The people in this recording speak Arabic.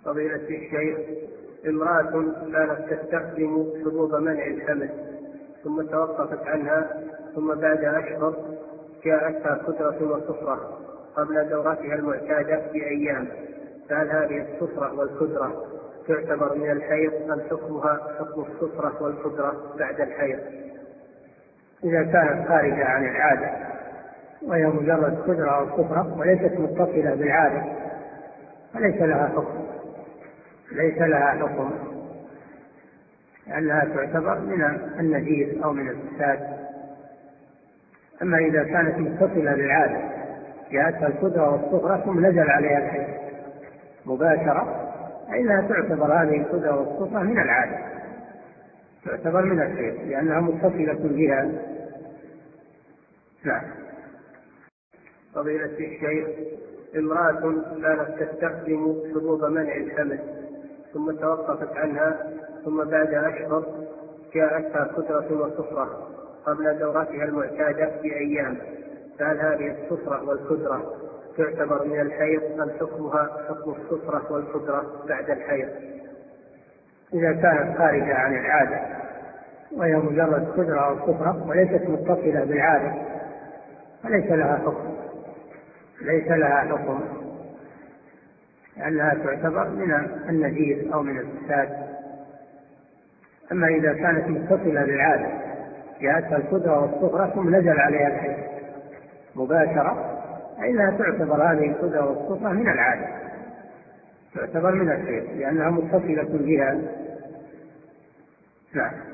فضيلة الشيخ، امرأة كانت تستخدم حبوب منع الحمل ثم توقفت عنها، ثم بعد أشهر جاءتها كدرة وصفرة قبل دورتها المعتادة بأيام، فهل هذه الصفرة والكدرة تعتبر من الحيض أم حكمها حكم الصفرة والكدرة بعد الحيض؟ إذا كانت خارجة عن العادة وهي مجرد كدرة أو صفرة وليست متصلة بالعادة فليس لها حكم، لأنها تعتبر من النجيس أو من الفساد. أما إذا كانت متصلة بالعادة جاءتها الكدرة والصفرة ثم نزل عليها الحيض مباشرة، فإنها تعتبر هذه الكدرة والصفرة من العادة، تعتبر من الحيض لأنها متصلة بها. نعم. فضيلة الشيخ، امرأة كانت تستخدم حبوب منع الحمل ثم توقفت عنها، ثم بعد أشهر جاءتها كدرة وصفرة قبل دورتها المعتادة بأيام، فهل هذه الصفرة والكدرة تعتبر من الحيض أم حكمها حكم الصفرة والكدرة بعد الحيض؟ إذا كانت خارجة عن العادة وهي مجرد كدرة أو صفرة وليست متصلة بالعادة فليس لها حكم، لأنها تعتبر من النجيس أو من الفساد. أما إذا كانت متصلة بالعادة جاءتها الكدرة والصفرة ثم نزل عليها الحيض مباشرة، فإنها تعتبر هذه الكدرة والصفرة من العادة، تعتبر من الحيض لأنها متصلة بها. نعم.